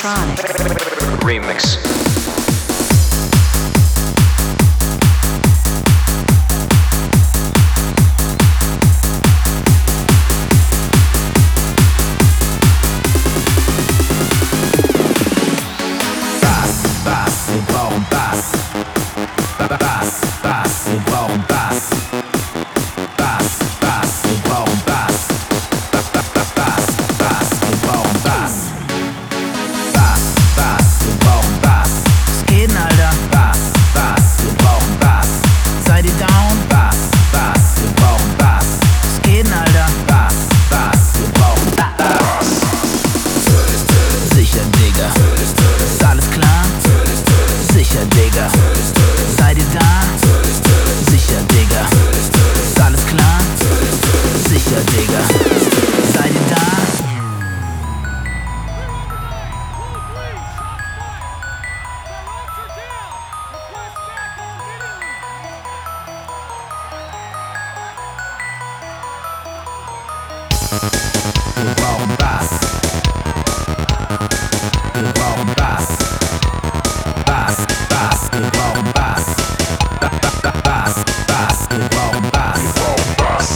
electronic remix. Wir brauchen Bass. Bass, Bass, wir brauchen Bass. Bass, Bass, wir brauchen Bass. Bass, Bass, wir brauchen Bass. Bass, Bass, wir brauchen Bass. Was geht denn, Alter? Bass, Bass, wir brauchen Bass. Seid ihr down? Bass, Bass, wir brauchen Bass. Was geht denn, Alter? Bass, Bass, wir brauchen Bass. Sicher, Digga. Ist alles klar? Sicher, Digga. Seid ihr da? Sicher, Digga. Ist alles klar? Sicher, Digga. Seid ihr da? Wir brauchen Bass. Wir brauchen Bass. Bass, Bass, wir brauchen Bass. Bass, Bass, wir brauchen Bass. Wir brauchen Bass.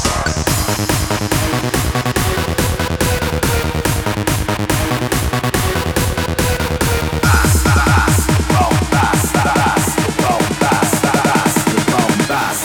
Bass, Bass, wir brauchen Bass. Bass, wir brauchen Bass. Bass, wir brauchen Bass.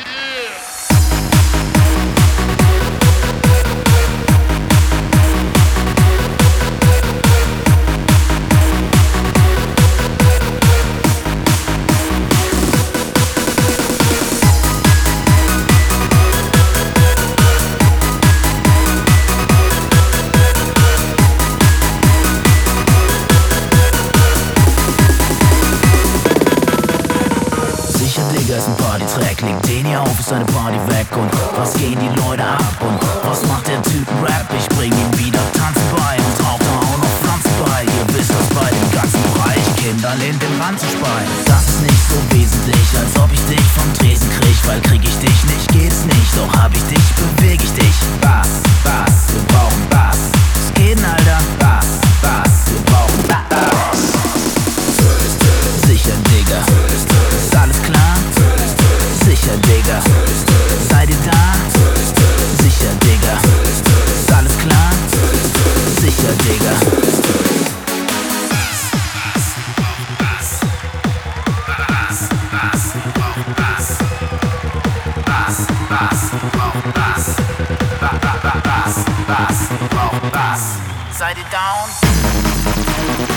Sicher, Digga, ist ein Party-Track. Legt den hier auf, ist eine Party weg. Und was gehen die Leute ab? Und was macht der Typ Rap? Ich bring ihm wieder Tanzen bei und rauch da auch noch Pflanzen bei. Ihr wisst das bei dem ganzen Bereich, Kindern in den Rand zu speien. Das ist nicht so wesentlich, als ob ich dich vom Tresen krieg. Weil krieg ich dich nicht, geht es nicht. Doch hab ich dich, beweg ich dich. Bass, Bass, wir brauchen Bass. Was geht denn, Alter? Bass, Bass, wir brauchen Bass. Sicher, Digga. Ist alles klar? Sicher, Digga. Seid ihr da? Sicher, Digga. Ist alles klar? Sicher, Digga. Seid ihr down?